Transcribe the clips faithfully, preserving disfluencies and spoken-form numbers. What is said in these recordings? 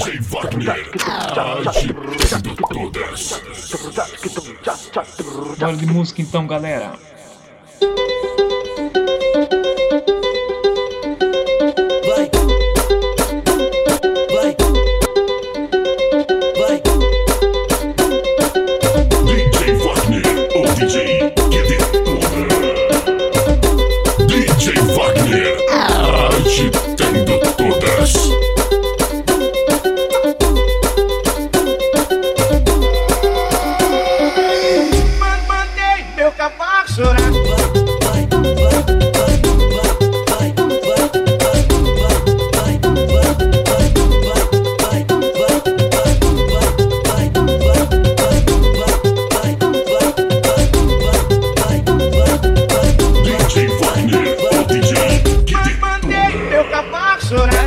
D J Wagner, agitando todas. Bora de música então, galera. Vai, vai, vai. D J Wagner, o D J que detona. D J Wagner, agitando todas. Mandei meu cavalo chorar. Vai, vai, vai, vai, vai, vai, vai, vai, D J Wagner, o D J que Mandei detona. meu cavalo chorar.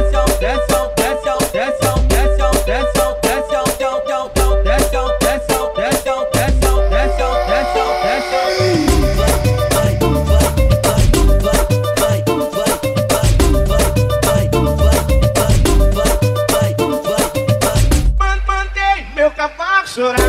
Mandei meu cavalo chorar.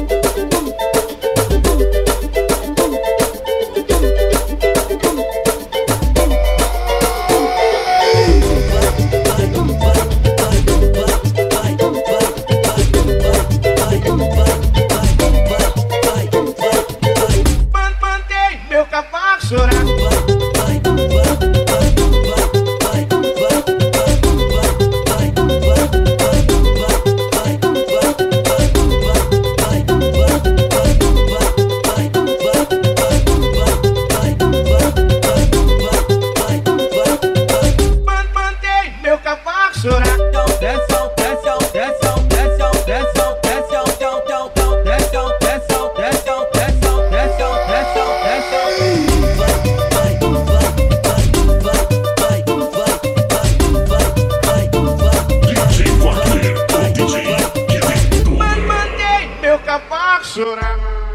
Mandei meu cavalo chorar. Mandei meu cavalo chorar. D J Wagner, o D J que detona. Mandei meu cavalo chorar.